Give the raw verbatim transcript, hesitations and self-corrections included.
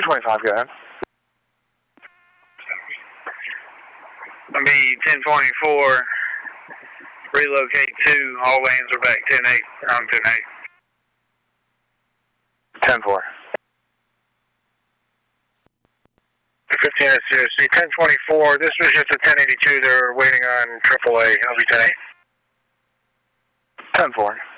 twenty-five, go ahead. I'll be ten twenty-four, relocate two, all lanes are back ten eight, I'm ten eight. ten four. fifteen S zero C, ten twenty-four, this was just a ten eighty-two, they're waiting on triple A, I'll be ten eight. ten four.